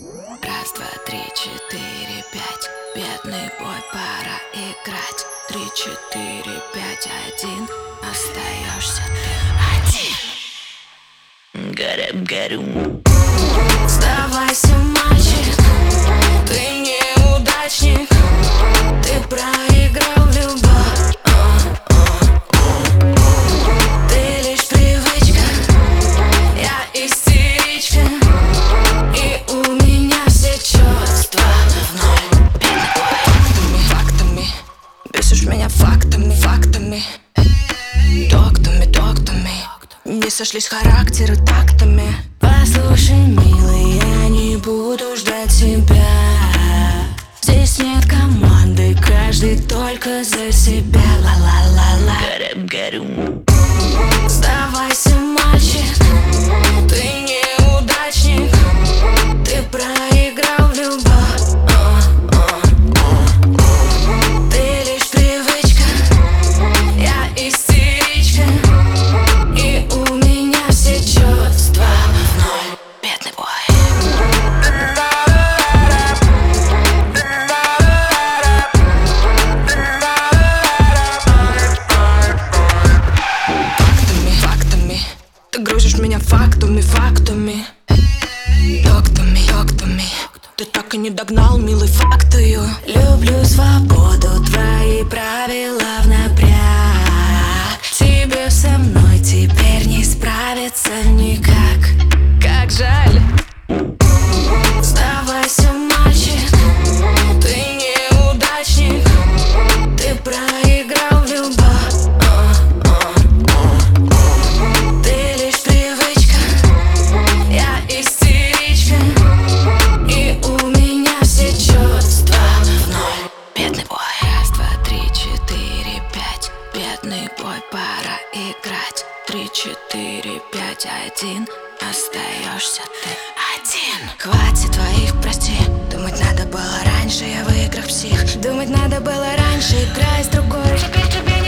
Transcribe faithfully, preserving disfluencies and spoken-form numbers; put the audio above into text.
Раз, два, три, четыре, пять. Бедный бой, пора играть. Три, четыре, пять, один. Остаешься ты один. Гарем, гарем. Сдавайся, мальчик, ты неудачник. Ты проиграл любовь. Ты лишь привычка, я истеричка. И у меня все чувства в ноль. Фактами, фактами, бесишь меня фактами, фактами. Доктами, доктами, не сошлись характеры тактами. Послушай, милый, я не буду ждать тебя. Здесь нет команды, каждый только за себя. Ла-ла-ла-ла. Гарем, гарем. Сдавайся, мальчик, ты неудачник. Ты проиграл любовь. Ты лишь привычка, я истеричка. И у меня все чувства в ноль. Бедный бой. Ты грузишь меня фактами, фактами. Доктами, доктами. Ты так и не догнал, милый, фактою. Люблю свободу, твои правила в напряг. Тебе со мной теперь не справиться никак. Как жаль. Сдавайся, мальчик, ты неудачник. Ты проиграл любовь. Бедный бой, пора играть. Три, четыре, пять, один. Остаешься ты один. Хватит твоих, прости. Думать надо было раньше, я в играх псих. Думать надо было раньше, играй с другой. Теперь тебе